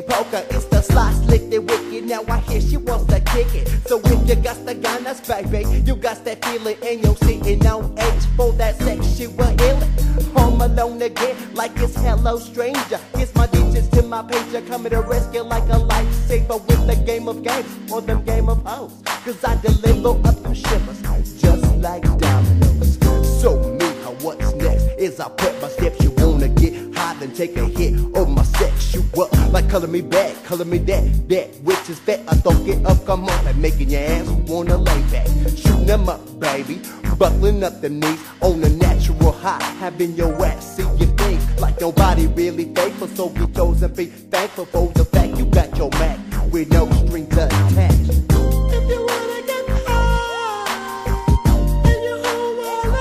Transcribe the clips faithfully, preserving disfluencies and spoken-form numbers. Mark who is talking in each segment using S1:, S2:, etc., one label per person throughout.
S1: Pinky poker, it's the sly, slick, the wicked. Now I hear she wants to kick it. So if you got the gunners, baby, you got that feeling and you're sitting on H for that sexual healing. Home alone again, like it's hello stranger. It's my digits to my pager, coming to rescue like a lifesaver with the game of games or them game of hoes. Cause I deliver up your shivers, just like dominoes. So me, how what's next is I put my steps. You wanna get high, then take a hit of my sex. You up like color me back, color me that, that which is fat. I don't get up, come on, like making your ass wanna lay back. Shooting them up, baby, buckling up them knees on a natural high, having your ass see your thing like nobody really faithful. So be chosen, be thankful for the fact you got your Mac with no strings attached.
S2: If you wanna get high and you're home all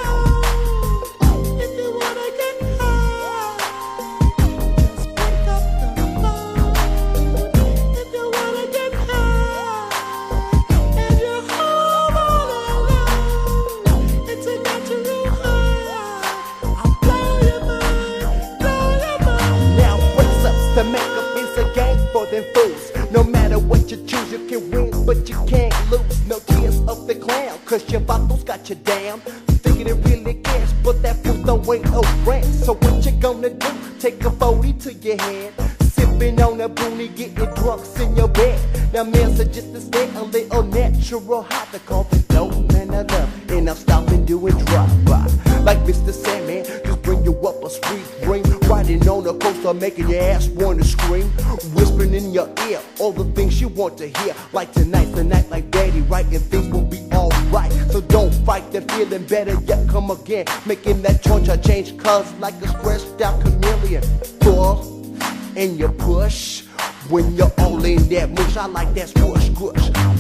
S2: alone, if you wanna get high, just pick up the phone. If you wanna get high and you're home all alone, it's a natural high. I'll blow your mind, blow your mind.
S1: Now what's up to make up is a game for them fools. No matter what you choose, you can win, but you can't lose. No tears of the clown, cause your bottles got you down. Thinking it really cares, but that fool don't wait no rent. So what you gonna do? Take a forty to your head, sipping on a boonie, getting drunks in your bed. Now men suggest to stay a little natural hot to call the dope man I love. And I'm stopping doing drive-by like Mister Sandman, just bring you up a street dream. Riding on a coaster, making your ass wanna scream. Whispering in your ear all the things you want to hear. Like tonight's the night, like Daddy, right? And things will be alright. So don't fight the feeling, better yet come again. Making that choice or change, cause like a stressed out chameleon. Pull and you push when you're all in that mush. I like that squish, squish.